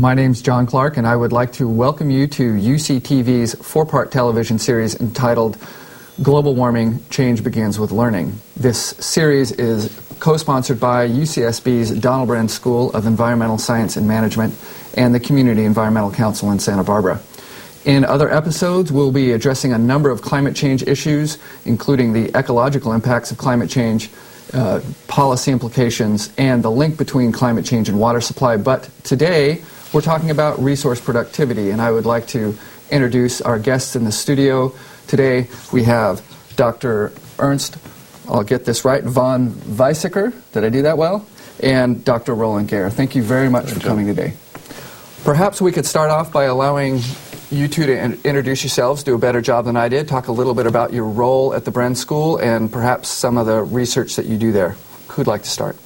My name's John Clark, and I would like to welcome you to UCTV's four-part television series entitled Global Warming, Change Begins with Learning. This series is co-sponsored by UCSB's Donald Bren School of Environmental Science and Management and the Community Environmental Council in Santa Barbara. In other episodes, we'll be addressing a number of climate change issues, including the ecological impacts of climate change, policy implications, and the link between climate change and water supply. But today, we're talking about resource productivity, and I would like to introduce our guests in the studio. Today, we have Dr. Ernst, I'll get this right, von Weizsäcker. Did I do that well? And Dr. Roland Gehr. Thank you very much for coming today. Perhaps we could start off by allowing you two to introduce yourselves, do a better job than I did, talk a little bit about your role at the Bren School and perhaps some of the research that you do there. Who'd like to start?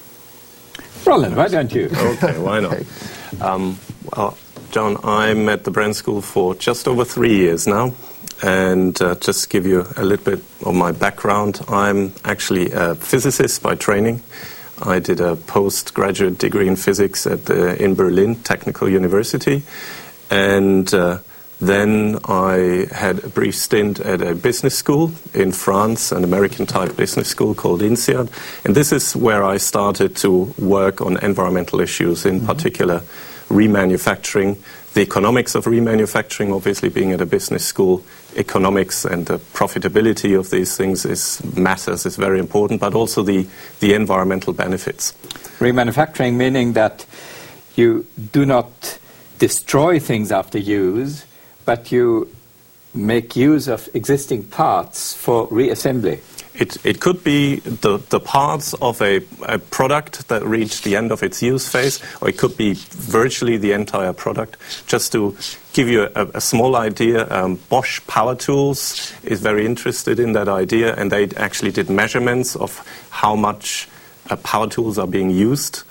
Roland, why don't you? Okay, why not? Okay. Well, John, I'm at the Bren School for just over 3 years now. And just to give you a little bit of my background, I'm actually a physicist by training. I did a postgraduate degree in physics in Berlin Technical University. And then I had a brief stint at a business school in France, an American-type business school called INSEAD. And this is where I started to work on environmental issues, in particular remanufacturing, the economics of remanufacturing, obviously being at a business school. Economics and the profitability of these things matters, is very important, but also the environmental benefits. Remanufacturing meaning that you do not destroy things after use, but you make use of existing parts for reassembly. It could be the parts of a product that reached the end of its use phase, or it could be virtually the entire product. Just to give you a small idea, Bosch Power Tools is very interested in that idea, and they actually did measurements of how much power tools are being used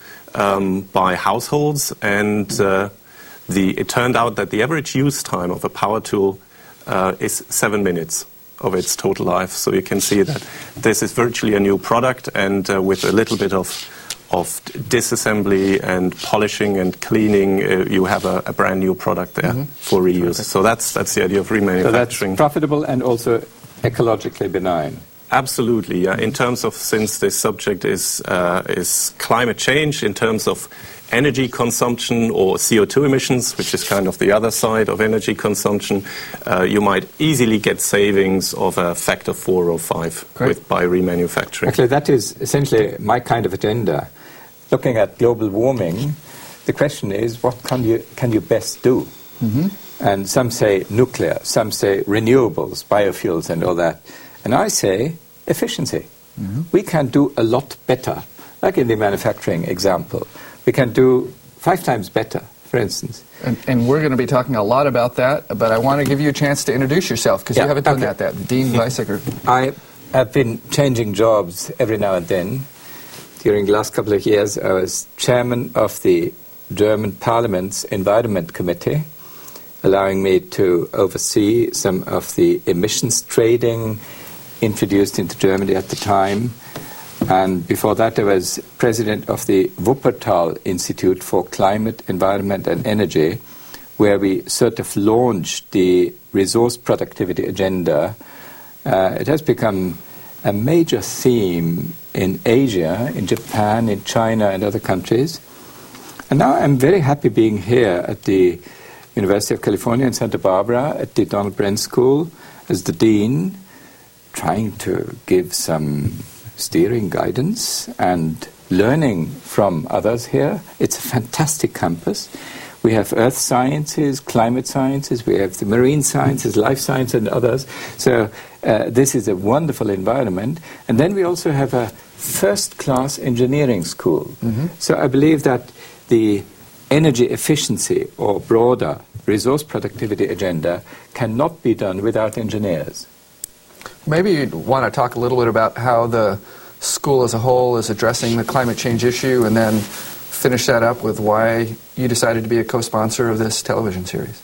by households, and it turned out that the average use time of a power tool is 7 minutes of its total life. So you can see that this is virtually a new product, and with a little bit of disassembly and polishing and cleaning, you have a brand new product there for reuse. Perfect. So that's the idea of remanufacturing. So that's profitable and also ecologically benign. Absolutely, yeah. In terms of, since this subject is climate change, in terms of energy consumption or CO2 emissions, which is kind of the other side of energy consumption, you might easily get savings of a factor 4 or 5 by remanufacturing. Actually, that is essentially my kind of agenda. Looking at global warming, the question is, what can you best do? And some say nuclear, some say renewables, biofuels and all that. And I say efficiency. We can do a lot better, like in the manufacturing example. We can do 5 times better, for instance. And we're going to be talking a lot about that, but I want to give you a chance to introduce yourself, because you haven't done that. Dean Weizsäcker. I have been changing jobs every now and then. During the last couple of years, I was chairman of the German Parliament's Environment Committee, allowing me to oversee some of the emissions trading introduced into Germany at the time. And before that, I was president of the Wuppertal Institute for Climate, Environment and Energy, where we sort of launched the resource productivity agenda. It has become a major theme in Asia, in Japan, in China and other countries. And now I'm very happy being here at the University of California in Santa Barbara at the Donald Bren School as the dean, trying to give some steering guidance and learning from others here. It's a fantastic campus. We have earth sciences, climate sciences, we have the marine sciences, life science and others. So this is a wonderful environment. And then we also have a first-class engineering school. So I believe that the energy efficiency or broader resource productivity agenda cannot be done without engineers. Maybe you'd want to talk a little bit about how the school as a whole is addressing the climate change issue, and then finish that up with why you decided to be a co-sponsor of this television series.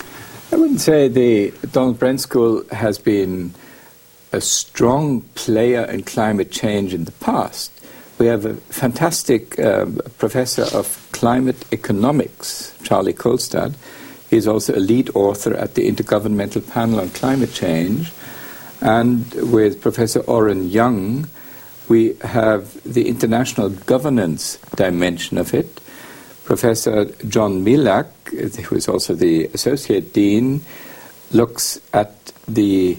I wouldn't say the Donald Bren School has been a strong player in climate change in the past, we have a fantastic professor of climate economics, Charlie Kolstad. He's also a lead author at the Intergovernmental Panel on Climate Change. And with Professor Oren Young, we have the international governance dimension of it. Professor John Milak, who is also the associate dean, looks at the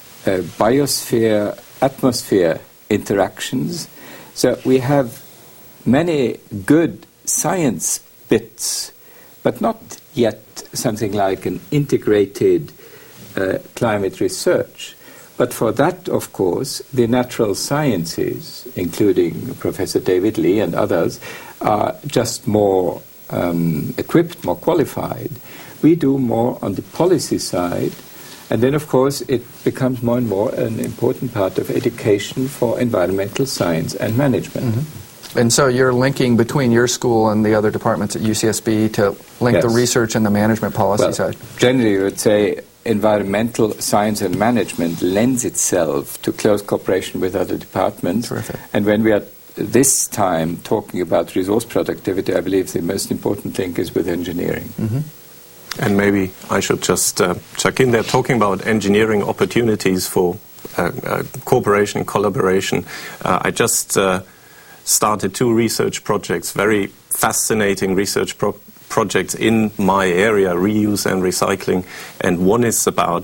biosphere-atmosphere interactions. So we have many good science bits, but not yet something like an integrated climate research. But for that, of course, the natural sciences, including Professor David Lee and others, are just more equipped, more qualified. We do more on the policy side, and then, of course, it becomes more and more an important part of education for environmental science and management. Mm-hmm. And so you're linking between your school and the other departments at UCSB to link the research and the management policy side? Generally, you would say environmental science and management lends itself to close cooperation with other departments. Terrific. And when we are this time talking about resource productivity, I believe the most important link is with engineering. Mm-hmm. And maybe I should just check in there, talking about engineering opportunities for cooperation and collaboration. I just started 2 research projects, very fascinating research projects in my area, reuse and recycling. And one is about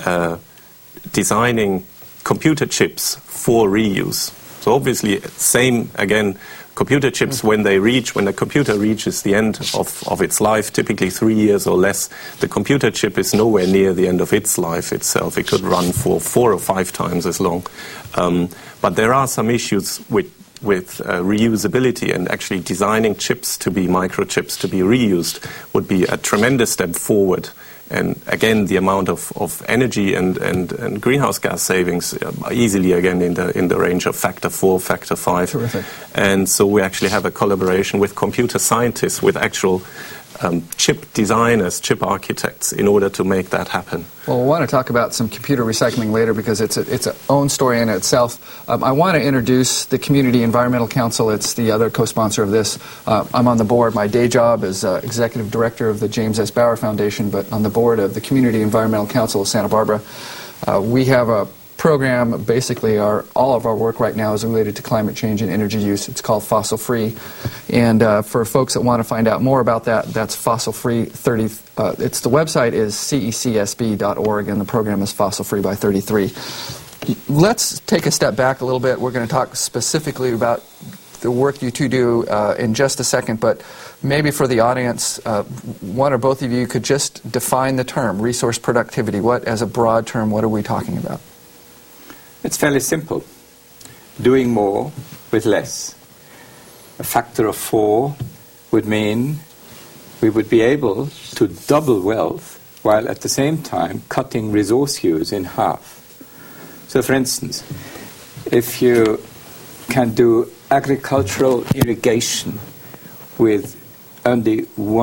designing computer chips for reuse. So obviously, same again, computer chips, when the computer reaches the end of its life, typically 3 years or less, the computer chip is nowhere near the end of its life itself. It could run for 4 or 5 times as long. But there are some issues with reusability, and actually designing chips to be microchips to be reused would be a tremendous step forward. And again, the amount of energy and greenhouse gas savings easily again in the range of factor 4, factor 5. Terrific. And so we actually have a collaboration with computer scientists, with actual chip designers, chip architects, in order to make that happen. Well, we'll want to talk about some computer recycling later because it's its own story in itself. I want to introduce the Community Environmental Council. It's the other co-sponsor of this. I'm on the board. My day job is Executive Director of the James S. Bauer Foundation, but on the board of the Community Environmental Council of Santa Barbara. We have a program. Basically, all of our work right now is related to climate change and energy use. It's called Fossil Free. And for folks that want to find out more about that, that's Fossil Free 30. The website is cecsb.org, and the program is Fossil Free by 33. Let's take a step back a little bit. We're going to talk specifically about the work you two do in just a second, but maybe for the audience, one or both of you could just define the term resource productivity. As a broad term, what are we talking about? It's fairly simple. Doing more with less. A factor of 4 would mean we would be able to double wealth while at the same time cutting resource use in half. So, for instance, if you can do agricultural irrigation with only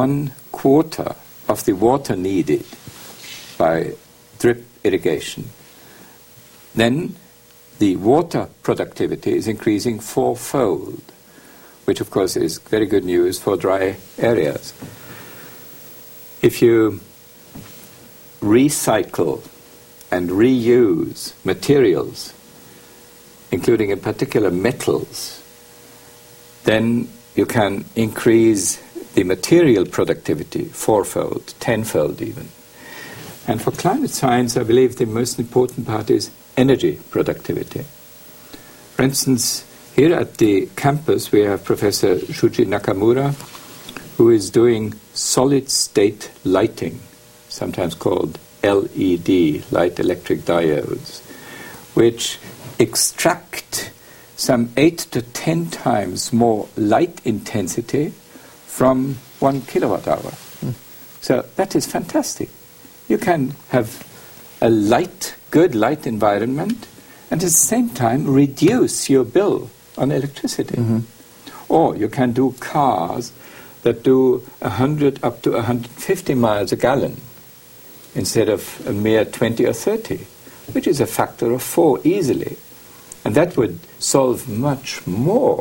1/4 of the water needed by drip irrigation, then the water productivity is increasing 4-fold, which of course is very good news for dry areas. If you recycle and reuse materials, including in particular metals, then you can increase the material productivity 4-fold, 10-fold even. And for climate science, I believe the most important part is energy productivity. For instance, here at the campus we have Professor Shuji Nakamura, who is doing solid-state lighting, sometimes called LED, light electric diodes, which extract some 8 to 10 times more light intensity from 1 kilowatt hour. So that is fantastic. You can have a good light environment and at the same time reduce your bill on electricity. Mm-hmm. Or you can do cars that do 100 up to 150 miles a gallon instead of a mere 20 or 30, which is a factor of 4 easily. And that would solve much more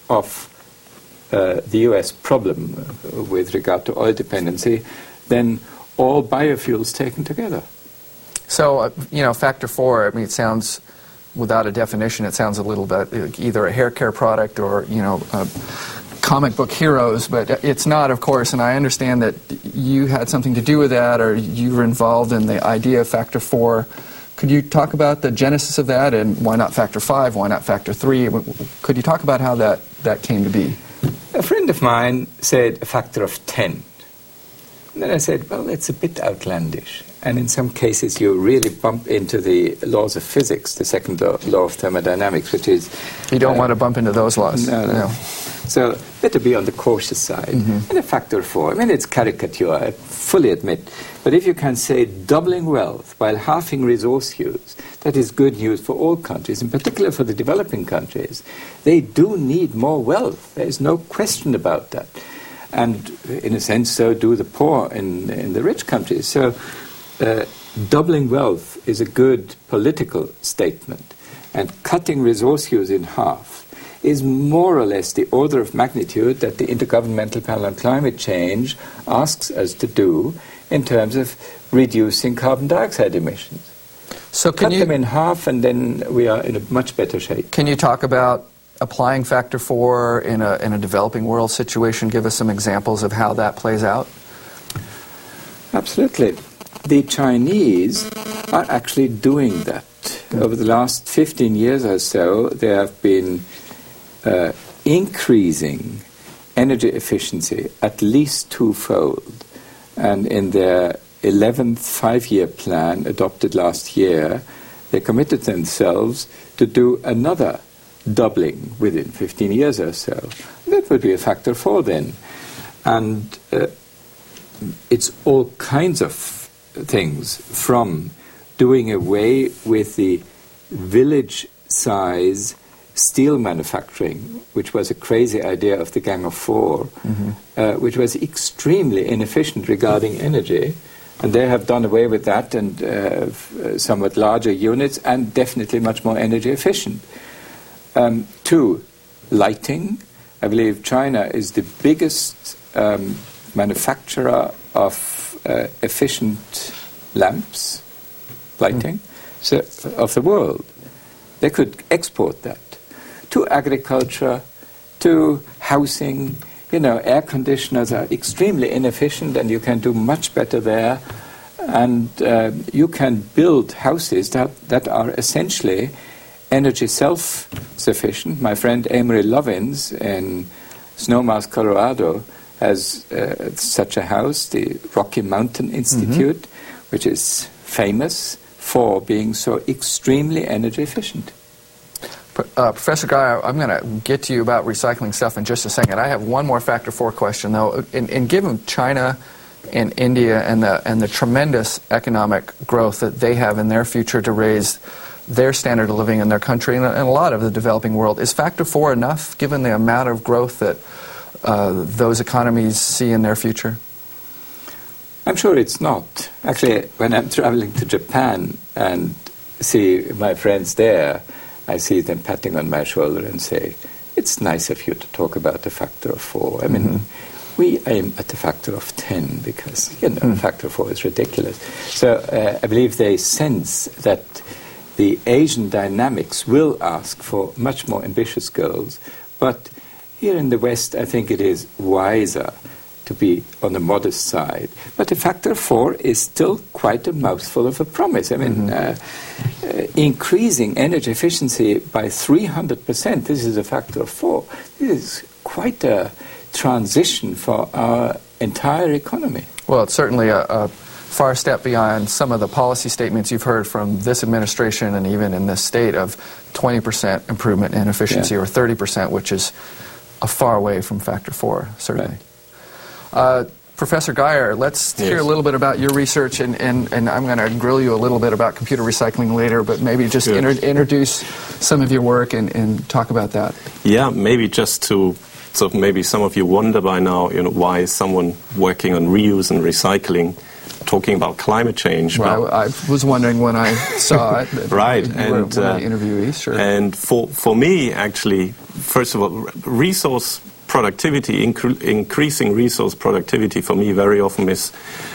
of the US problem with regard to oil dependency than all biofuels taken together. So, factor 4, I mean, it sounds, without a definition, it sounds a little bit like either a hair care product or, comic book heroes, but it's not, of course, and I understand that you had something to do with that, or you were involved in the idea of factor 4. Could you talk about the genesis of that, and why not factor 5, why not factor 3? Could you talk about how that came to be? A friend of mine said a factor of 10. And then I said, well, it's a bit outlandish. And in some cases, you really bump into the laws of physics, the second law of thermodynamics, which is... You don't want to bump into those laws. No. So better be on the cautious side. Mm-hmm. And a factor 4, I mean, it's caricature, I fully admit. But if you can say doubling wealth while halving resource use, that is good news for all countries, in particular for the developing countries. They do need more wealth. There is no question about that. And in a sense, so do the poor in the rich countries. So doubling wealth is a good political statement. And cutting resource use in half is more or less the order of magnitude that the Intergovernmental Panel on Climate Change asks us to do in terms of reducing carbon dioxide emissions. So cut them in half, and then we are in a much better shape. Can you talk about applying factor 4 in a developing world situation? Give us some examples of how that plays out. Absolutely. The Chinese are actually doing that. Over the last 15 years or so, they have been increasing energy efficiency at least twofold. And in their 11th five-year plan adopted last year, they committed themselves to do another doubling within 15 years or so. That would be a factor 4 then. And it's all kinds of things, from doing away with the village-size steel manufacturing, which was a crazy idea of the Gang of Four, which was extremely inefficient regarding energy. And they have done away with that, and somewhat larger units, and definitely much more energy efficient. 2, lighting. I believe China is the biggest manufacturer of efficient lamps, lighting, of the world. They could export that to agriculture, to housing. Air conditioners are extremely inefficient, and you can do much better there. And you can build houses that are essentially energy self-sufficient. My friend Amory Lovins in Snowmass, Colorado, has such a house, the Rocky Mountain Institute, which is famous for being so extremely energy efficient. Professor Guy, I'm going to get to you about recycling stuff in just a second. I have one more factor 4 question, though. In given China and India and the tremendous economic growth that they have in their future to raise their standard of living in their country and a lot of the developing world, is factor 4 enough given the amount of growth that those economies see in their future? I'm sure it's not. Actually, when I'm traveling to Japan and see my friends there, I see them patting on my shoulder and say, it's nice of you to talk about the factor of 4. I mean, we aim at the factor of 10 because, factor 4 is ridiculous. So I believe they sense that the Asian dynamics will ask for much more ambitious goals. But here in the West, I think it is wiser to be on the modest side. But the factor 4 is still quite a mouthful of a promise. I mean, increasing energy efficiency by 300%, this is a factor of 4. This is quite a transition for our entire economy. Well, it's certainly a far step beyond some of the policy statements you've heard from this administration and even in this state of 20% improvement in efficiency or 30%, which is a far way from factor 4, certainly. Right. Professor Geyer, let's hear a little bit about your research, and I'm going to grill you a little bit about computer recycling later, but maybe just introduce some of your work and talk about that. Yeah, maybe just to, so maybe some of you wonder by now, why is someone working on reuse and recycling talking about climate change. Well, I was wondering when I saw it. Right. You were one of the interviewees, sure. And for me, actually, first of all, resource productivity, increasing resource productivity for me very often is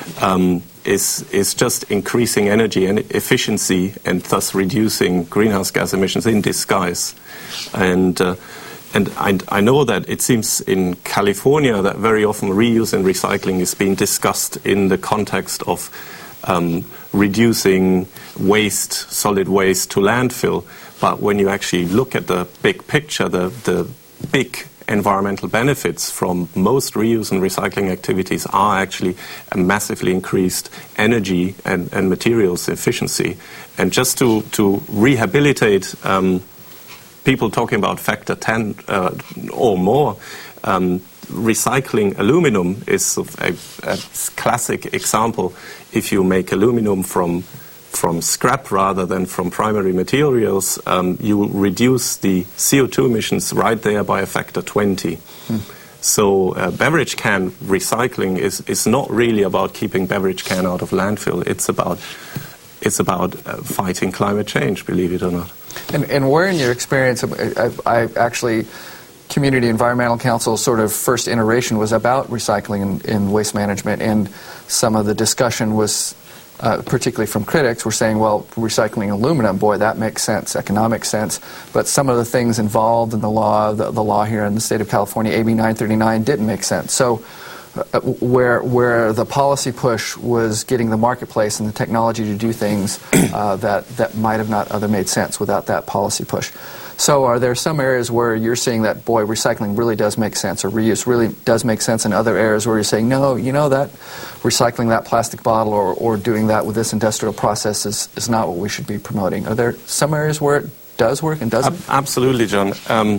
just increasing energy and efficiency and thus reducing greenhouse gas emissions in disguise. And I know that it seems in California that very often reuse and recycling is being discussed in the context of reducing waste, solid waste to landfill. But when you actually look at the big picture, the big environmental benefits from most reuse and recycling activities are actually a massively increased energy and materials efficiency. And just to rehabilitate people talking about factor 10 or more, recycling aluminum is a classic example. If you make aluminum from scrap rather than from primary materials, you will reduce the CO2 emissions right there by a factor 20. So beverage can recycling is not really about keeping beverage can out of landfill. It's about fighting climate change, believe it or not. And where in your experience, I actually, Community Environmental Council sort of first iteration was about recycling in waste management, and some of the discussion was, particularly from critics, were saying, well, recycling aluminum, boy, that makes sense, economic sense, but some of the things involved in the law here in the state of California, AB 939, didn't make sense. So where the policy push was getting the marketplace and the technology to do things that might have not other made sense without that policy push. So are there some areas where you're seeing that, boy, recycling really does make sense, or reuse really does make sense, in other areas where you're saying, no, you know, that recycling that plastic bottle or doing that with this industrial process is not what we should be promoting? Are there some areas where it does work and doesn't? Absolutely, John.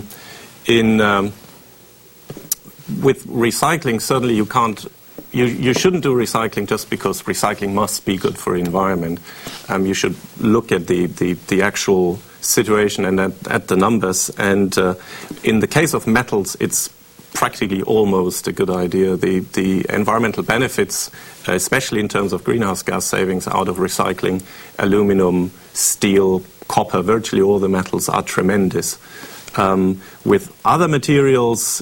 With recycling, certainly you can't. You shouldn't do recycling just because recycling must be good for the environment. You should look at the actual situation and at the numbers. And in the case of metals, it's practically almost a good idea. The environmental benefits, especially in terms of greenhouse gas savings out of recycling, aluminum, steel, copper, virtually all the metals are tremendous. With other materials,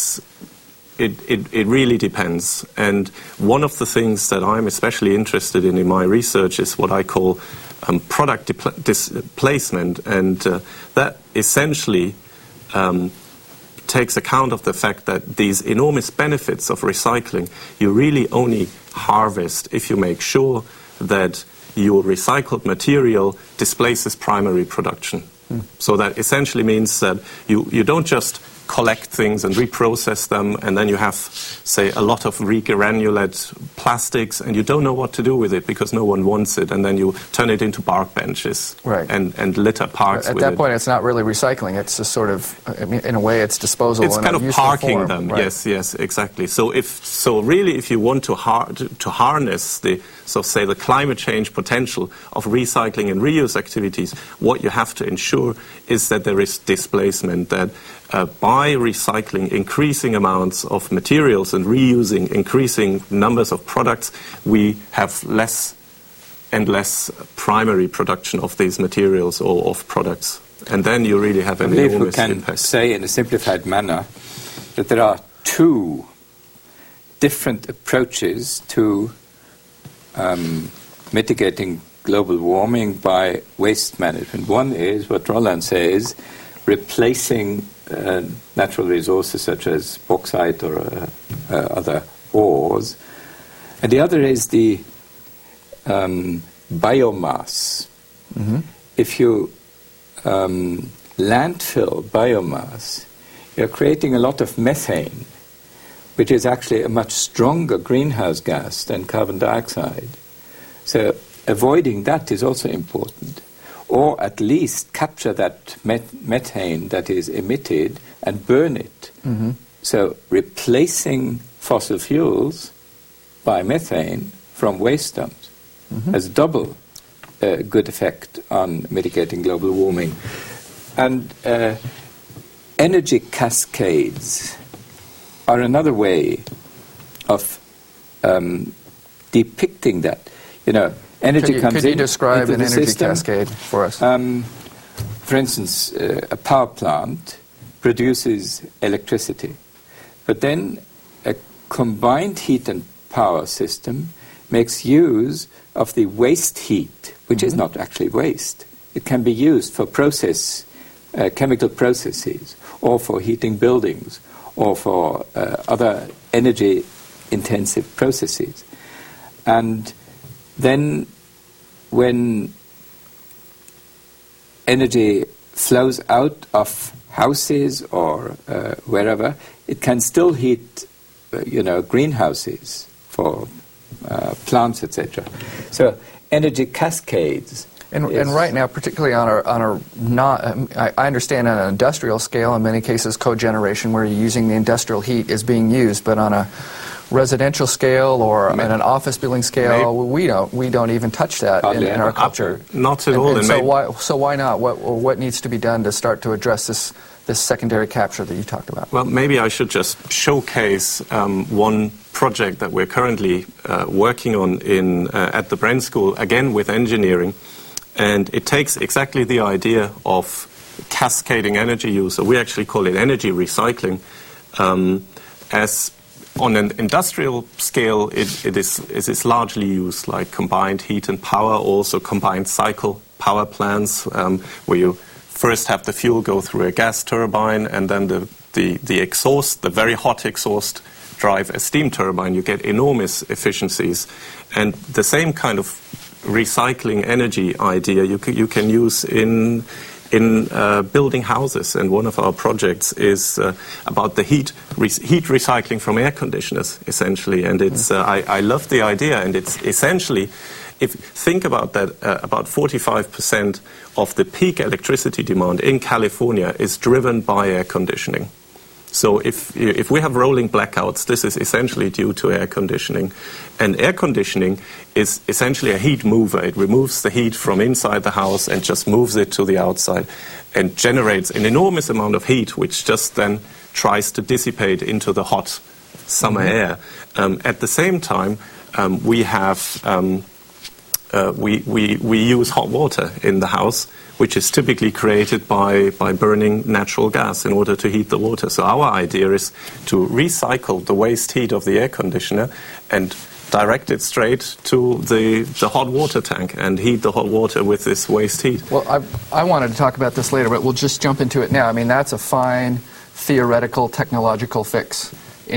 it really depends. And one of the things that I'm especially interested in my research is what I call product displacement. And that essentially takes account of the fact that these enormous benefits of recycling, you really only harvest if you make sure that your recycled material displaces primary production. So that essentially means that you don't just collect things and reprocess them, and then you have, say, a lot of regranulate plastics, and you don't know what to do with it because no one wants it, and then you turn it into park benches and litter parks with it. At that point, it's not really recycling. It's just sort of, I mean, in a way, it's disposal. It's kind of parking form, them. right? Yes, exactly. So really, if you want to harness the climate change potential of recycling and reuse activities, what you have to ensure is that there is displacement, that by recycling increasing amounts of materials and reusing increasing numbers of products, we have less and less primary production of these materials or of products. And then you really have an enormous impact. We can say in a simplified manner that there are two different approaches to mitigating global warming by waste management. One is what Roland says, replacing natural resources such as bauxite or other ores. And the other is the biomass. Mm-hmm. If you landfill biomass, you're creating a lot of methane, which is actually a much stronger greenhouse gas than carbon dioxide. So avoiding that is also important. Or at least capture that methane that is emitted and burn it. Mm-hmm. So replacing fossil fuels by methane from waste dumps has double good effect on mitigating global warming. And energy cascades are another way of depicting that. Energy comes in. Could you describe into an the energy system. cascade for us? For instance, a power plant produces electricity, but then a combined heat and power system makes use of the waste heat, which is not actually waste. It can be used for chemical processes, or for heating buildings, or for other energy-intensive processes. And then when energy flows out of houses or wherever, it can still heat, greenhouses for plants, etc. So energy cascades. And right now, particularly I understand on an industrial scale, in many cases cogeneration, where you're using the industrial heat is being used, but on a residential scale or on an office building scale, we don't even touch that in our culture. Not at all. And so why not? What needs to be done to start to address this secondary capture that you talked about? Well, maybe I should just showcase one project that we're currently working on at the Bren School, again with engineering. And it takes exactly the idea of cascading energy use, so we actually call it energy recycling. As on an industrial scale, it is largely used like combined heat and power, also combined cycle power plants, where you first have the fuel go through a gas turbine, and then the exhaust, the very hot exhaust, drive a steam turbine. You get enormous efficiencies. And the same kind of recycling energy idea you can use in building houses, and one of our projects is about the heat recycling from air conditioners, essentially. And it's I love the idea, and it's essentially, if you think about that, about 45% of the peak electricity demand in California is driven by air conditioning. So if we have rolling blackouts, this is essentially due to air conditioning. And air conditioning is essentially a heat mover. It removes the heat from inside the house and just moves it to the outside and generates an enormous amount of heat, which just then tries to dissipate into the hot summer air. At the same time, we use hot water in the house, which is typically created by burning natural gas in order to heat the water. So our idea is to recycle the waste heat of the air conditioner and direct it straight to the hot water tank and heat the hot water with this waste heat. Well, I wanted to talk about this later, but we'll just jump into it now. I mean, that's a fine theoretical technological fix,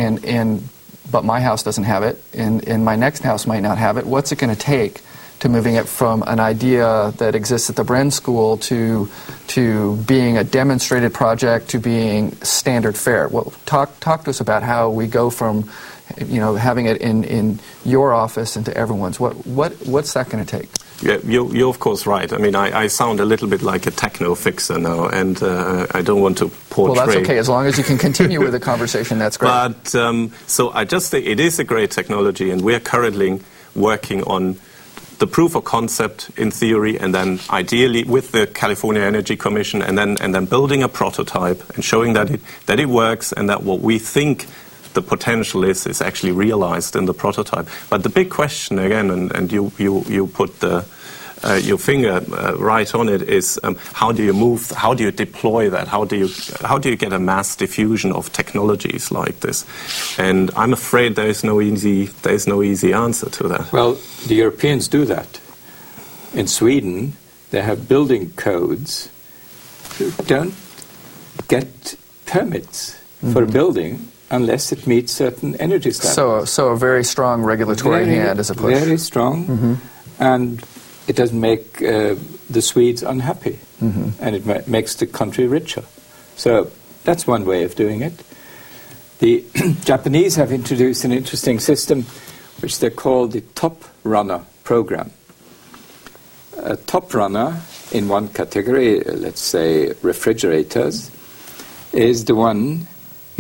but my house doesn't have it, and my next house might not have it. What's it going to take to moving it from an idea that exists at the Bren School to being a demonstrated project to being standard fare? Well, talk to us about how we go from, having it in your office into everyone's. What's that going to take? Yeah, you're of course right. I mean, I sound a little bit like a techno fixer now, and I don't want to portray. Well, that's okay. As long as you can continue with the conversation, that's great. But so I just think it is a great technology, and we're currently working on the proof of concept in theory, and then ideally with the California Energy Commission, and then building a prototype and showing that it works, and that what we think the potential is actually realized in the prototype. But the big question again, and you put your finger right on it, is how do you deploy that? How do you get a mass diffusion of technologies like this? And I'm afraid there is no easy answer to that. Well, the Europeans do that. In Sweden, they have building codes who don't get permits for a building unless it meets certain energy standards. So a very strong regulatory hand is a push. Very strong, and it doesn't make the Swedes unhappy, and it makes the country richer. So that's one way of doing it. The Japanese have introduced an interesting system, which they call the Top Runner program. A Top Runner in one category, let's say refrigerators, is the one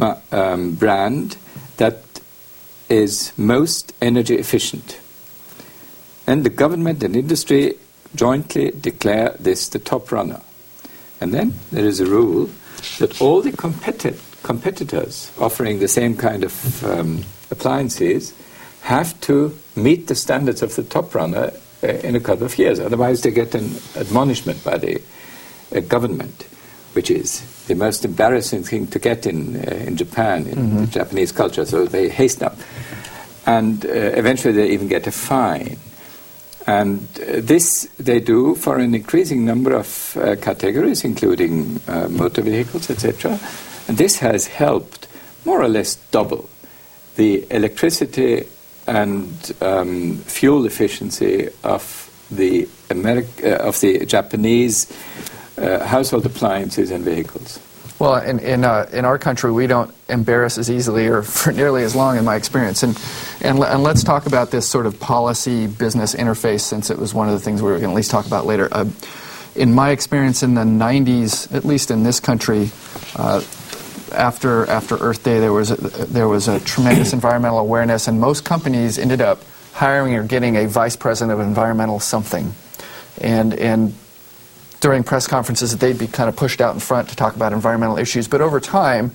brand that is most energy efficient. And the government and industry jointly declare this the top runner. And then there is a rule that all the competitors offering the same kind of appliances have to meet the standards of the top runner in a couple of years. Otherwise, they get an admonishment by the government, which is the most embarrassing thing to get in Japan, in the Japanese culture. So they hasten up. And eventually they even get a fine. And this they do for an increasing number of categories, including motor vehicles, etc. And this has helped more or less double the electricity and fuel efficiency of the Japanese household appliances and vehicles. Well, in our country, we don't embarrass as easily or for nearly as long, in my experience. And let's talk about this sort of policy-business interface, since it was one of the things we were going to at least talk about later. In my experience in the 90s, at least in this country, after Earth Day, there was a tremendous environmental awareness, and most companies ended up hiring or getting a vice president of environmental something. And during press conferences, they'd be kind of pushed out in front to talk about environmental issues. But over time,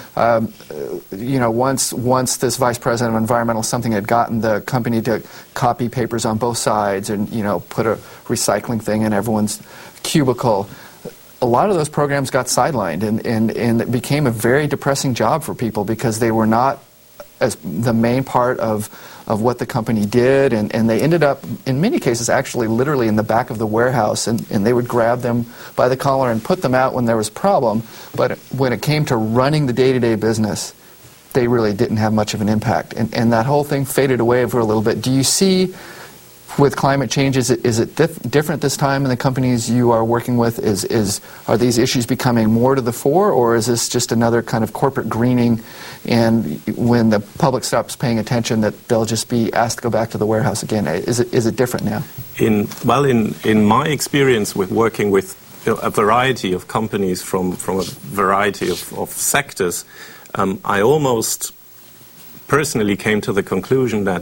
once this vice president of environmental something had gotten the company to copy papers on both sides and, put a recycling thing in everyone's cubicle, a lot of those programs got sidelined, and it became a very depressing job for people because they were not as the main part of what the company did, and they ended up, in many cases, actually literally in the back of the warehouse, and they would grab them by the collar and put them out when there was a problem. But when it came to running the day-to-day business, they really didn't have much of an impact. And that whole thing faded away for a little bit. Do you see, with climate change, is it different this time in the companies you are working with? Are these issues becoming more to the fore, or is this just another kind of corporate greening, and when the public stops paying attention, that they'll just be asked to go back to the warehouse again? Is it different now? In my experience with working with a variety of companies from a variety of sectors, I almost personally came to the conclusion that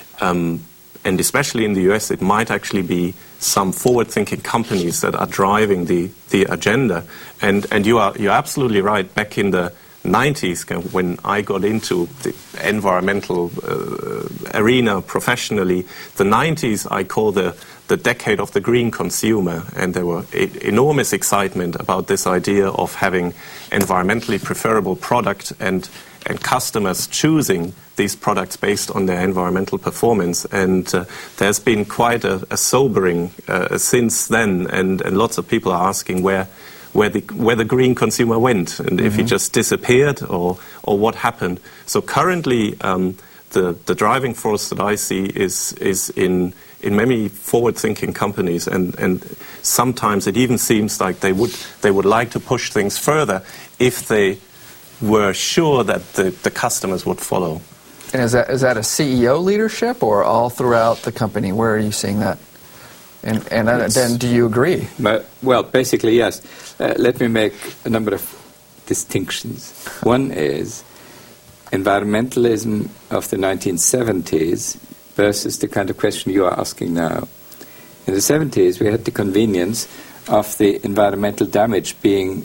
and especially in the US, it might actually be some forward-thinking companies that are driving the agenda. And you're absolutely right. Back in the 90s, when I got into the environmental arena professionally, the 90s I call the decade of the green consumer, and there were enormous excitement about this idea of having environmentally preferable product and customers choosing these products based on their environmental performance. And there's been quite a sobering since then, and lots of people are asking where the green consumer went, and if he just disappeared or what happened. So currently, the driving force that I see is in many forward-thinking companies, and sometimes it even seems like they would like to push things further if they were sure that the customers would follow. And is that a CEO leadership or all throughout the company? Where are you seeing that? And then do you agree? Well, basically, yes. Let me make a number of distinctions. One is environmentalism of the 1970s versus the kind of question you are asking now. In the 70s, we had the convenience of the environmental damage being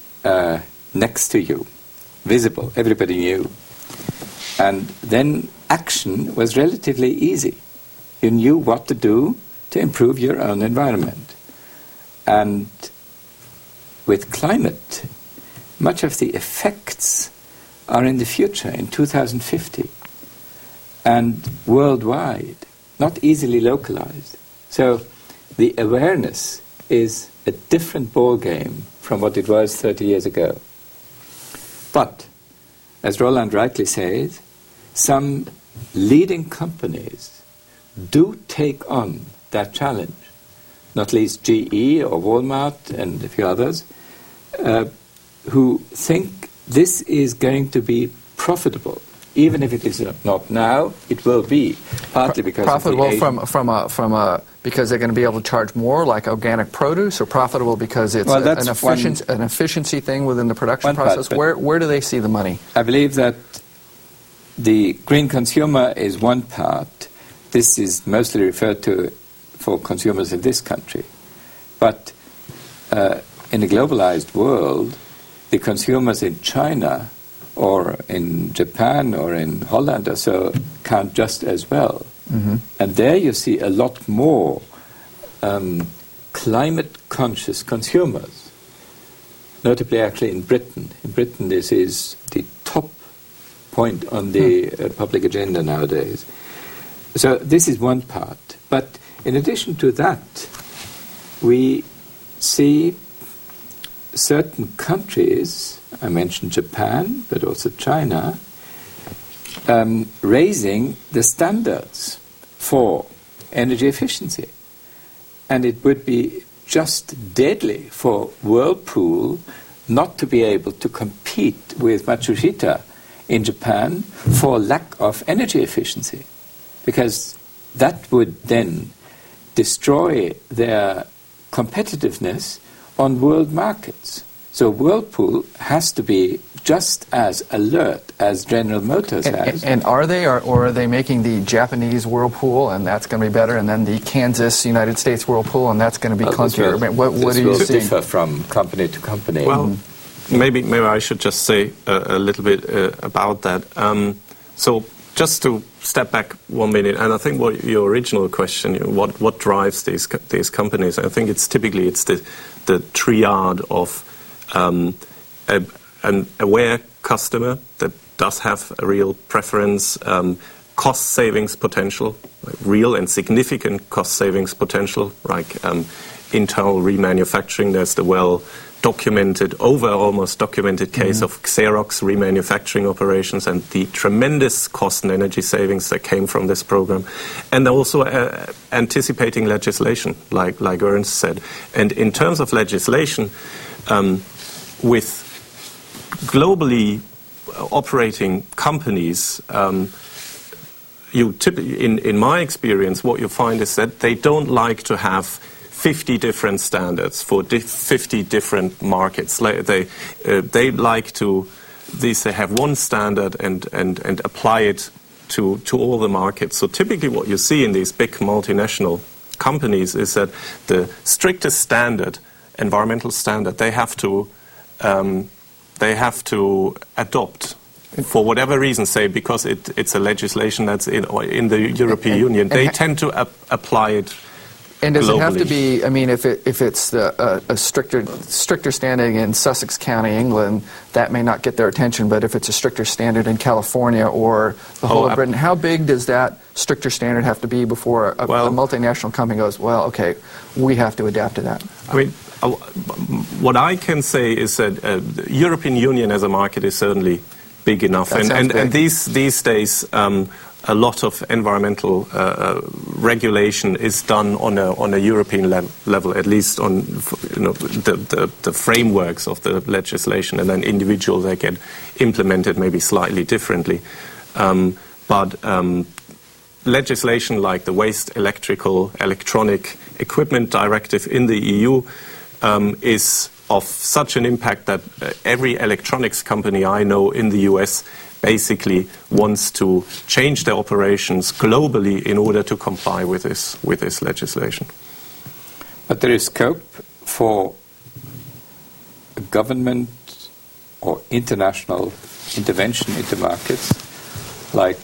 next to you, visible, everybody knew. And then action was relatively easy. You knew what to do to improve your own environment. And with climate, much of the effects are in the future, in 2050, and worldwide, not easily localized. So the awareness is a different ballgame from what it was 30 years ago. But, as Roland rightly says, some leading companies do take on that challenge, not least GE or Walmart and a few others, who think this is going to be profitable. Even if it is not now, it will be, partly because profitable because they're going to be able to charge more, like organic produce, or profitable because it's an efficiency thing within the production process. Where do they see the money? I believe that the green consumer is one part. This is mostly referred to for consumers in this country. But in a globalized world, the consumers in China or in Japan or in Holland or so count just as well. Mm-hmm. And there you see a lot more climate-conscious consumers, notably actually in Britain. In Britain, this is the top point on the public agenda nowadays. So this is one part. But in addition to that, we see certain countries, I mentioned Japan, but also China, raising the standards for energy efficiency. And it would be just deadly for Whirlpool not to be able to compete with Matsushita in Japan for lack of energy efficiency, because that would then destroy their competitiveness on world markets. So Whirlpool has to be just as alert as General Motors has. And are they, or are they making the Japanese Whirlpool, and that's going to be better, and then the Kansas United States Whirlpool, and that's going to be clunkier? What are you seeing? Differ from company to company. Well, maybe I should just say a little bit about that. So just to step back 1 minute, and I think what your original question, what drives these companies, I think it's typically the triad of an aware customer that does have a real preference, cost savings potential, like real and significant cost savings potential, like internal remanufacturing. There's the almost documented case of Xerox remanufacturing operations and the tremendous cost and energy savings that came from this program. And also anticipating legislation, like Ernst said. And in terms of legislation, with globally operating companies, in my experience, what you find is that they don't like to have 50 different standards for 50 different markets. They like to have one standard and apply it to all the markets. So typically what you see in these big multinational companies is that the strictest standard, environmental standard, they have to adopt for whatever reason, say because it's a legislation that's in the European Union. They tend to apply it. And does globally. It have to be? I mean, if it's a stricter standard in Sussex County, England, that may not get their attention. But if it's a stricter standard in California or the whole of Britain, how big does that stricter standard have to be before a multinational company goes, well, okay, we have to adapt to that? I mean, what I can say is that the European Union as a market is certainly big enough, and these days. A lot of environmental regulation is done on a European level, at least on the frameworks of the legislation, and then individual they get implemented maybe slightly differently. But legislation like the Waste Electronic Equipment Directive in the EU is of such an impact that every electronics company I know in the US basically wants to change their operations globally in order to comply with this legislation. But there is scope for government or international intervention into markets, like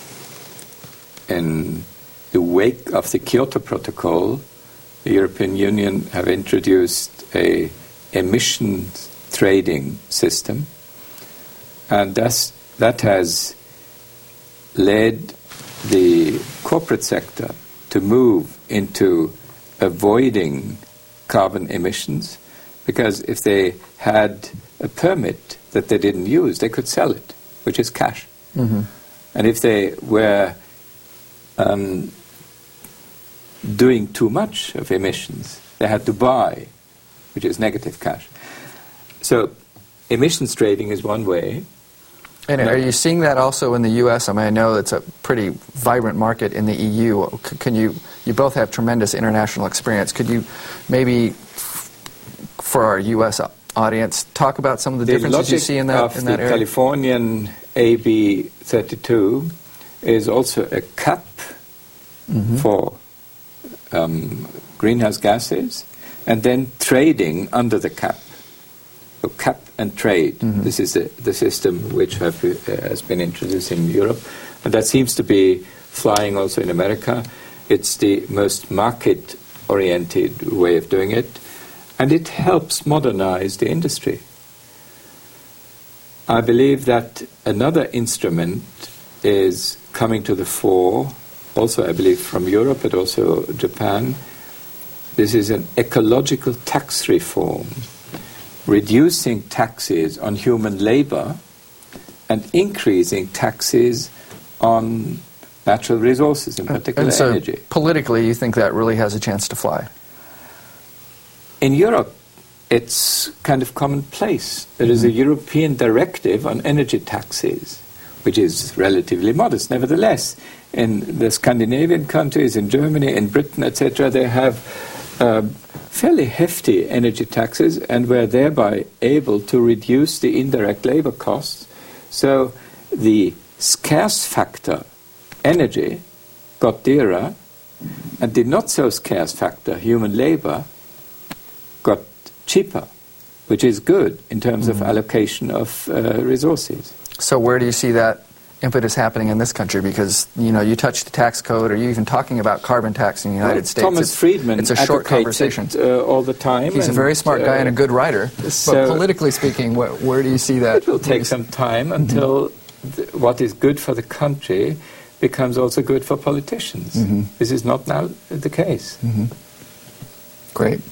in the wake of the Kyoto Protocol, the European Union have introduced a emissions trading system, and that has led the corporate sector to move into avoiding carbon emissions, because if they had a permit that they didn't use, they could sell it, which is cash. Mm-hmm. And if they were doing too much of emissions, they had to buy, which is negative cash. So emissions trading is one way. And are you seeing that also in the U.S.? I mean, I know it's a pretty vibrant market in the EU. You both have tremendous international experience. Could you maybe, for our U.S. audience, talk about some of the differences you see in that area? The Californian AB 32 is also a cap for greenhouse gases, and then trading under the cap. So cap and trade. This is the system which has been introduced in Europe, and that seems to be flying also in America. It's the most market-oriented way of doing it, and it helps modernize the industry. I believe that another instrument is coming to the fore, also I believe from Europe, but also Japan. This is an ecological tax reform, reducing taxes on human labor and increasing taxes on natural resources, in particular and so energy. Politically, you think that really has a chance to fly? In Europe, it's kind of commonplace. There is a European directive on energy taxes, which is relatively modest. Nevertheless, in the Scandinavian countries, in Germany, in Britain, etc., they have fairly hefty energy taxes and were thereby able to reduce the indirect labor costs. So the scarce factor, energy, got dearer, and the not so scarce factor, human labor, got cheaper, which is good in terms of allocation of resources. So where do you see that impetus happening in this country? Because, you know, you touched the tax code, or you even talking about carbon tax in the United States. Thomas Friedman it's a short conversation. All the time. He's a very smart guy and a good writer. So but politically speaking, where do you see that? It will take some time until what is good for the country becomes also good for politicians. This is not now the case. Great.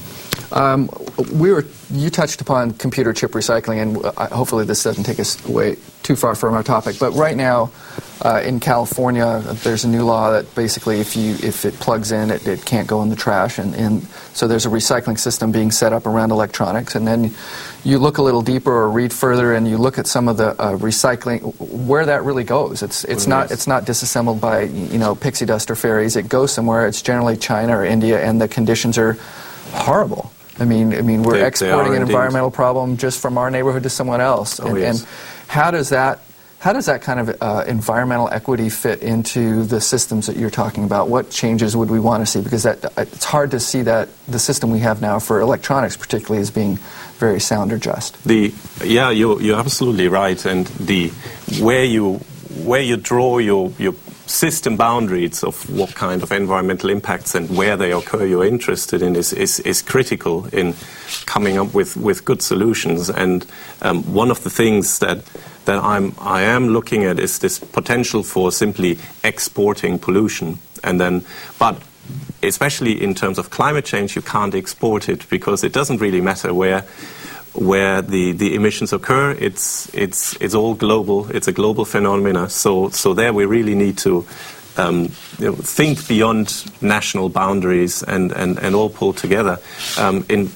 You touched upon computer chip recycling, and hopefully this doesn't take us away too far from our topic. But right now, in California, there's a new law that basically, if it plugs in, it can't go in the trash, and so there's a recycling system being set up around electronics. And then you look a little deeper or read further, and you look at some of the recycling, where that really goes. It's not disassembled by pixie dust or fairies. It goes somewhere. It's generally China or India, and the conditions are horrible. I mean, we're exporting an environmental problem just from our neighborhood to someone else. And how does that kind of environmental equity fit into the systems that you're talking about? What changes would we want to see? Because it's hard to see that the system we have now for electronics, particularly, as being very sound or just. You're absolutely right. And where you draw your system boundaries of what kind of environmental impacts and where they occur you're interested in is critical in coming up with good solutions. And one of the things that I am looking at is this potential for simply exporting pollution, but especially in terms of climate change, you can't export it because it doesn't really matter where the emissions occur. It's all global. It's a global phenomena. So there we really need to think beyond national boundaries and all pull together. In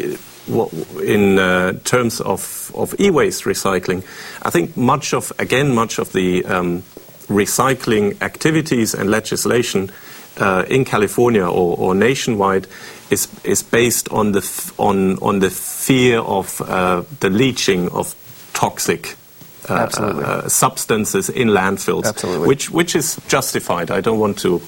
terms of e-waste recycling, I think much of the recycling activities and legislation in California or nationwide is based on the fear of the leaching of toxic substances in landfills, which is justified. I don't want to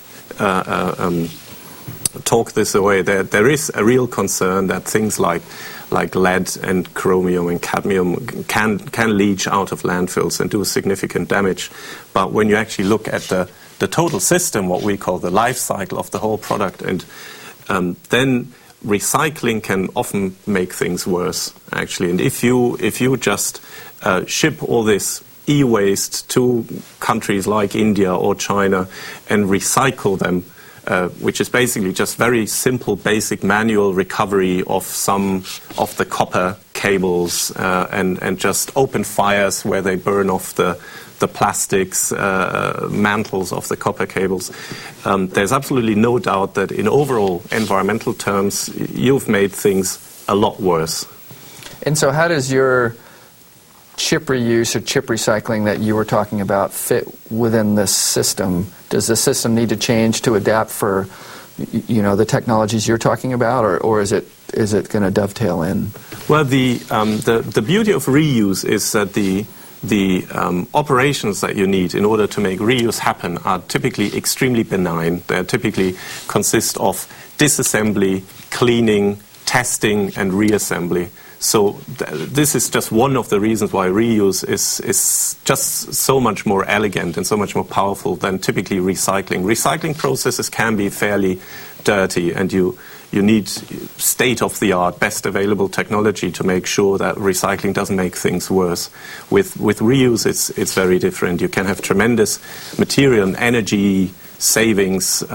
talk this away. There is a real concern that things like lead and chromium and cadmium can leach out of landfills and do significant damage. But when you actually look at the total system, what we call the life cycle of the whole product, and then recycling can often make things worse, actually. And if you just ship all this e-waste to countries like India or China and recycle them, which is basically just very simple, basic manual recovery of some of the copper cables and just open fires where they burn off the plastics, mantles of the copper cables. There's absolutely no doubt that in overall environmental terms, you've made things a lot worse. And so how does your chip reuse or chip recycling that you were talking about fit within this system? Does the system need to change to adapt for the technologies you're talking about, or is it going to dovetail in? Well, the beauty of reuse is that the operations that you need in order to make reuse happen are typically extremely benign. They typically consist of disassembly, cleaning, testing, and reassembly. So this is just one of the reasons why reuse is just so much more elegant and so much more powerful than typically recycling. Recycling processes can be fairly dirty, and you need state-of-the-art, best available technology to make sure that recycling doesn't make things worse. With reuse, it's very different. You can have tremendous material and energy savings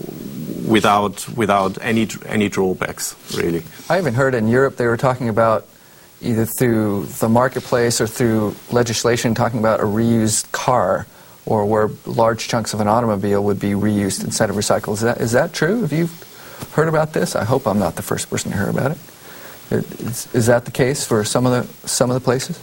without any drawbacks, really. I even heard in Europe they were talking about, either through the marketplace or through legislation, talking about a reused car, or where large chunks of an automobile would be reused instead of recycled. Is that true? Have you heard about this? I hope I'm not the first person to hear about it. Is that the case for some of the places?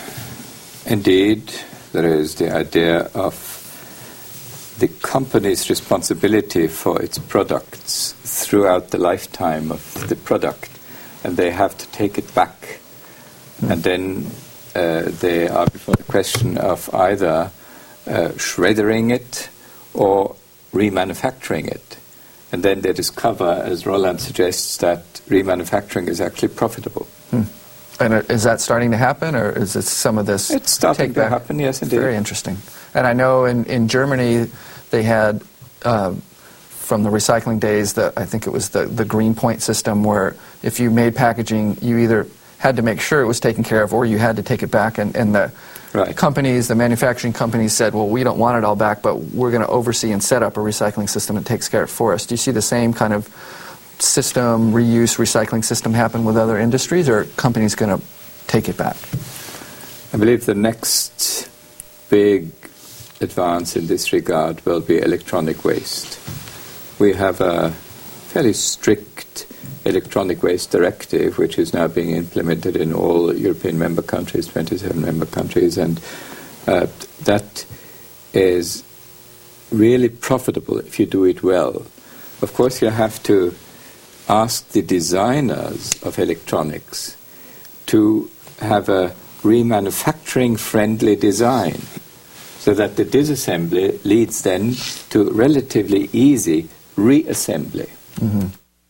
Indeed, there is the idea of the company's responsibility for its products throughout the lifetime of the product, and they have to take it back. And then they are before the question of either shreddering it or remanufacturing it. And then they discover, as Roland suggests, that remanufacturing is actually profitable. And is that starting to happen, or is it some of this? It's starting to happen, yes, indeed. Very interesting. And I know in Germany they had, from the recycling days, I think it was the Green Point system, where if you made packaging, you either had to make sure it was taken care of, or you had to take it back. And the companies, the manufacturing companies said, well, we don't want it all back, but we're going to oversee and set up a recycling system that takes care of it for us. Do you see the same kind of system, reuse, recycling system happen with other industries, or are companies going to take it back? I believe the next big advance in this regard will be electronic waste. We have a fairly strict electronic waste directive, which is now being implemented in all European member countries, 27 member countries, and that is really profitable if you do it well. Of course, you have to ask the designers of electronics to have a remanufacturing-friendly design, so that the disassembly leads then to relatively easy reassembly. Mm-hmm.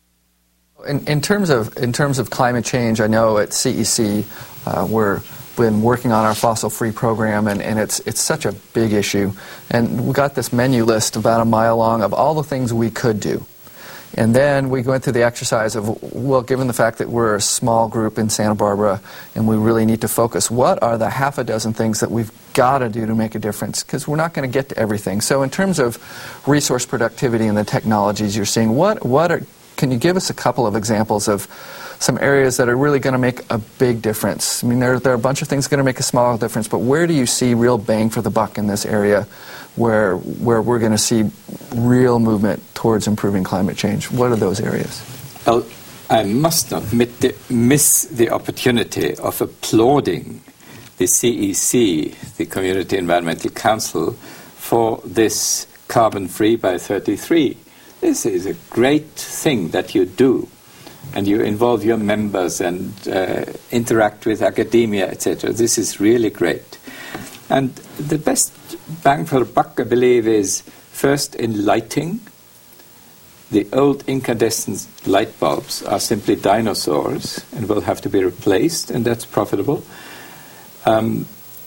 In terms of climate change, I know at CEC we've been working on our fossil-free program, and it's such a big issue. And we got this menu list about a mile long of all the things we could do. And then we went through the exercise of, well, given the fact that we're a small group in Santa Barbara and we really need to focus, what are the half a dozen things that we've got to do to make a difference? Because we're not going to get to everything. So in terms of resource productivity and the technologies you're seeing, can you give us a couple of examples of some areas that are really going to make a big difference? I mean, there are a bunch of things going to make a small difference, but where do you see real bang for the buck in this area where we're going to see real movement towards improving climate change? What are those areas? Well, I must not miss the opportunity of applauding the CEC, the Community Environmental Council, for this carbon-free by 33. This is a great thing that you do, and you involve your members and interact with academia, etc. This is really great. And the best bang for the buck, I believe, is first in lighting. The old incandescent light bulbs are simply dinosaurs and will have to be replaced, and that's profitable. The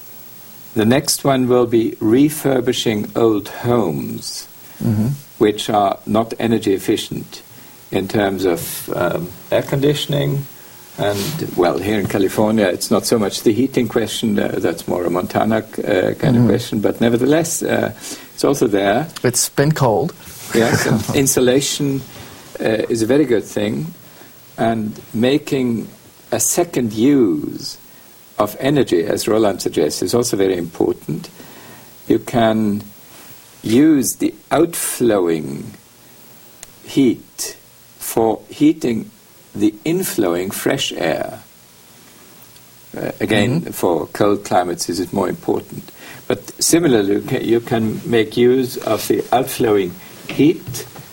next one will be refurbishing old homes, which are not energy efficient in terms of air conditioning. And, well, here in California, it's not so much the heating question. That's more a Montana kind of question. But nevertheless, it's also there. It's been cold. Yes, insulation is a very good thing. And making a second use of energy, as Roland suggests, is also very important. You can use the outflowing heat for heating the inflowing fresh air. Again, for cold climates, this is more important. But similarly, you can make use of the outflowing heat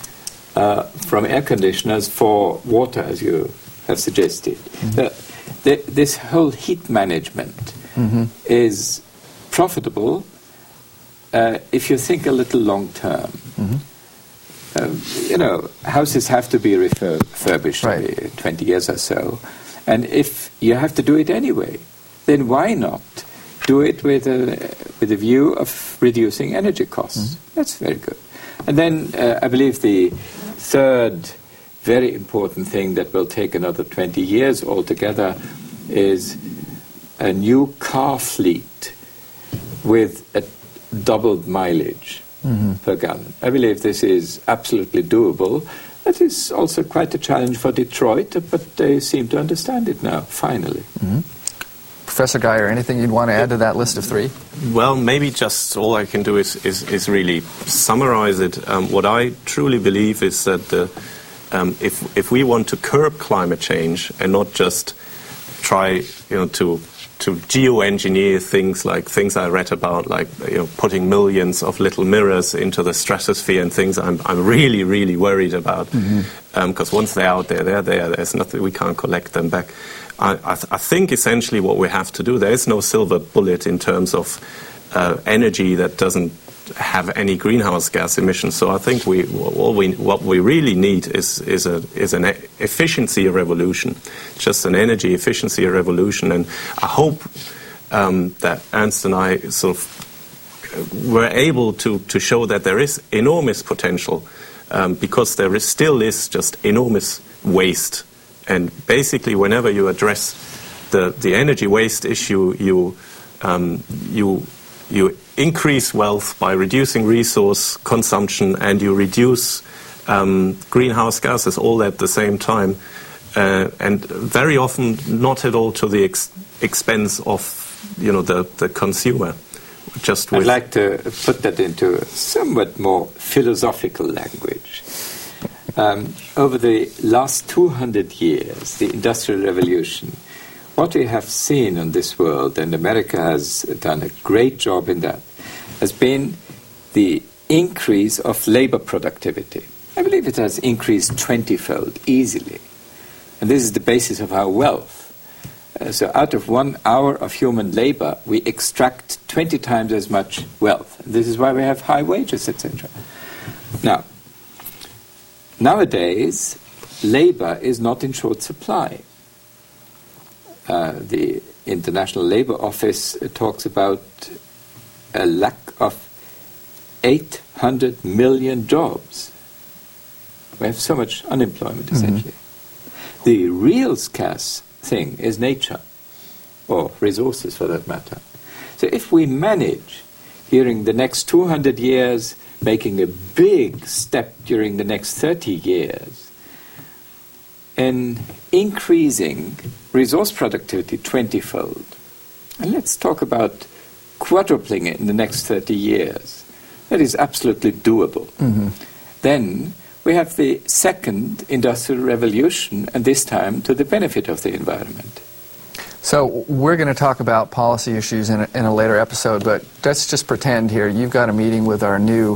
from air conditioners for water, as you have suggested. This whole heat management is profitable if you think a little long term. Houses have to be refurbished every 20 years or so. And if you have to do it anyway, then why not do it with a view of reducing energy costs? That's very good. And then I believe the third very important thing that will take another 20 years altogether is a new car fleet with a doubled mileage per gallon. I believe this is absolutely doable. That is also quite a challenge for Detroit, but they seem to understand it now, finally. Professor Geyer, anything you'd want to add to that list of three? Well, maybe just all I can do is really summarize it. What I truly believe is that if we want to curb climate change and not just try, to geoengineer things like things I read about, like putting millions of little mirrors into the stratosphere and things I'm really, really worried about, because once they're out there, they're there. There's nothing, we can't collect them back. I think essentially what we have to do, there is no silver bullet in terms of energy that doesn't have any greenhouse gas emissions. So I think what we really need is an efficiency revolution, just an energy efficiency revolution. And I hope that Ernst and I sort of were able to show that there is enormous potential, because there still is just enormous waste. And basically, whenever you address the energy waste issue, you increase wealth by reducing resource consumption, and you reduce greenhouse gases all at the same time, and very often not at all to the expense of the consumer. I'd like to put that into somewhat more philosophical language. Over the last 200 years, the Industrial Revolution, what we have seen in this world, and America has done a great job in that, has been the increase of labor productivity. I believe it has increased 20-fold easily. And this is the basis of our wealth. So out of 1 hour of human labor, we extract 20 times as much wealth. This is why we have high wages, etc. Now, nowadays, labor is not in short supply. The International Labour Office talks about a lack of 800 million jobs. We have so much unemployment, essentially. The real scarce thing is nature, or resources for that matter. So if we manage, during the next 200 years, making a big step during the next 30 years, in increasing resource productivity 20-fold, and let's talk about quadrupling it in the next 30 years, that is absolutely doable. Then we have the second industrial revolution, and this time to the benefit of the environment. So we're going to talk about policy issues in a later episode, but let's just pretend here you've got a meeting with our new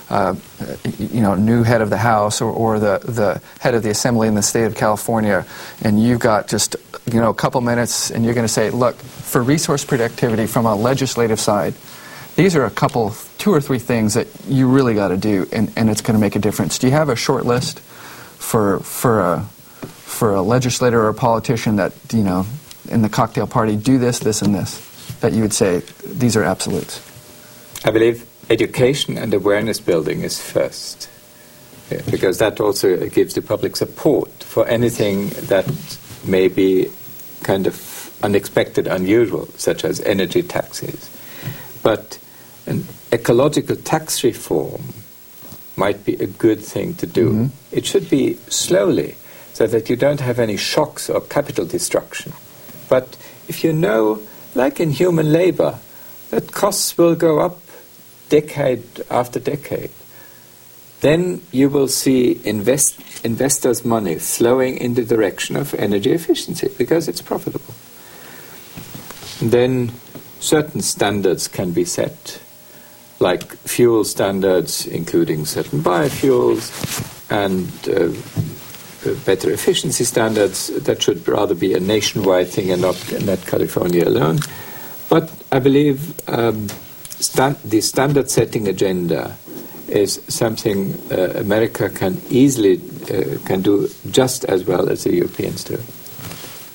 head of the House or the head of the Assembly in the state of California, and you've got just a couple minutes, and you're going to say, look, for resource productivity from a legislative side, these are two or three things that you really got to do, and it's going to make a difference. Do you have a short list for a legislator or a politician that, in the cocktail party, do this, this, and this, that you would say these are absolutes? I believe education and awareness building is first, because that also gives the public support for anything that may be kind of unexpected, unusual, such as energy taxes. But an ecological tax reform might be a good thing to do. It should be slowly, so that you don't have any shocks or capital destruction. But if you know, like in human labor, that costs will go up decade after decade, then you will see investors' money flowing in the direction of energy efficiency because it's profitable. And then certain standards can be set, like fuel standards, including certain biofuels, and better efficiency standards. That should rather be a nationwide thing and not California alone. But I believe the standard-setting agenda is something America can easily can do just as well as the Europeans do.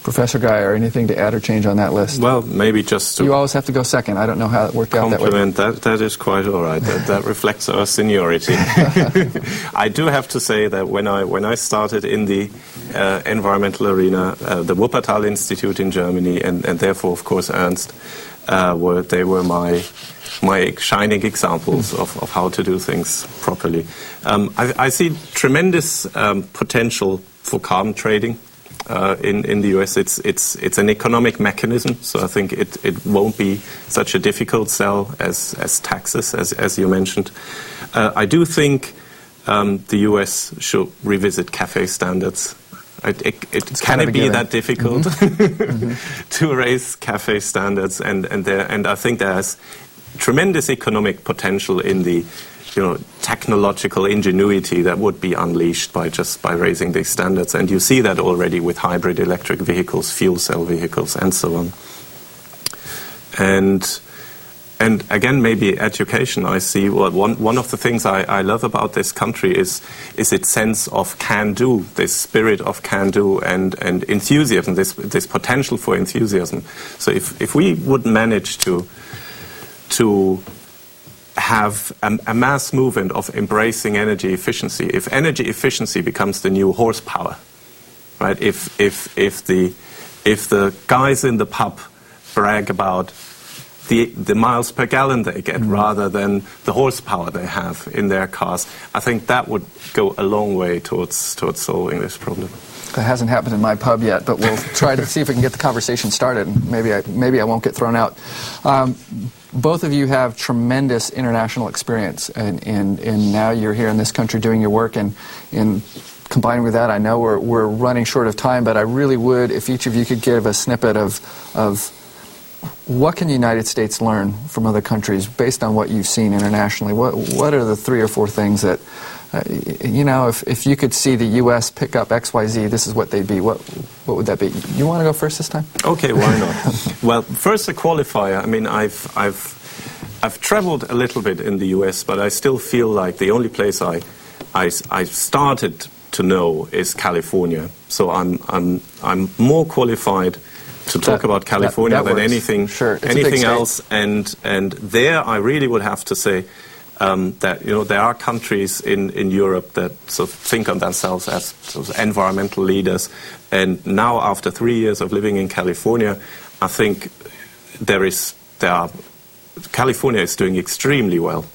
Professor Geyer, anything to add or change on that list? Well, maybe just to... You always have to go second. I don't know how it worked out that way. Compliment, that is quite all right. That reflects our seniority. I do have to say that when I started in the environmental arena, the Wuppertal Institute in Germany, and therefore, of course, Ernst, were my shining examples of how to do things properly. I see tremendous potential for carbon trading. In the US, it's an economic mechanism, so I think it won't be such a difficult sell as taxes, as you mentioned. I do think the US should revisit CAFE standards. Can it be that difficult to raise CAFE standards? And I think there's tremendous economic potential in the technological ingenuity that would be unleashed by raising these standards. And you see that already with hybrid electric vehicles, fuel cell vehicles, and so on. And again, maybe education. I see one of the things I love about this country is its sense of can-do, this spirit of can-do and enthusiasm, this potential for enthusiasm. So if we would manage to have a mass movement of embracing energy efficiency, if energy efficiency becomes the new horsepower, right? If the guys in the pub brag about the miles per gallon they get rather than the horsepower they have in their cars, I think that would go a long way towards solving this problem. That hasn't happened in my pub yet, but we'll try to see if we can get the conversation started. Maybe I won't get thrown out. Both of you have tremendous international experience, and now you're here in this country doing your work. And combining with that, I know we're running short of time, but I really would, if each of you could give a snippet of what can the United States learn from other countries based on what you've seen internationally. What are the 3 or 4 things that if you could see the U.S. pick up XYZ, this is what they'd be. What would that be? You want to go first this time? Okay, why not? Well, first a qualifier. I mean, I've traveled a little bit in the U.S., but I still feel like the only place I started to know is California. So I'm more qualified to talk about California than anything else. And there, I really would have to say. That there are countries in Europe that sort of think of themselves as sort of environmental leaders, and now after 3 years of living in California, I think California is doing extremely well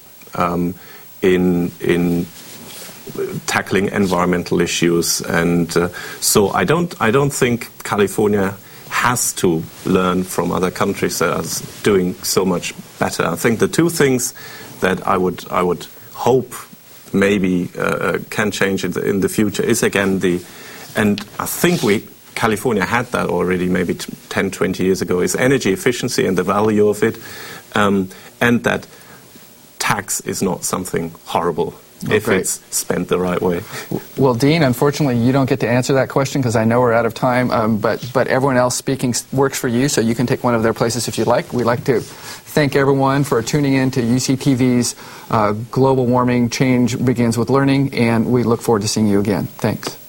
in tackling environmental issues, and so I don't think California has to learn from other countries that are doing so much better. I think the 2 things that I would hope maybe can change in the future is again and I think California had that already maybe 10, 20 years ago, is energy efficiency and the value of it, and that tax is not something horrible if it's spent the right way. Well, Dean, unfortunately, you don't get to answer that question because I know we're out of time, but everyone else speaking works for you, so you can take one of their places if you'd like. We'd like to thank everyone for tuning in to UCTV's Global Warming Change Begins with Learning, and we look forward to seeing you again. Thanks.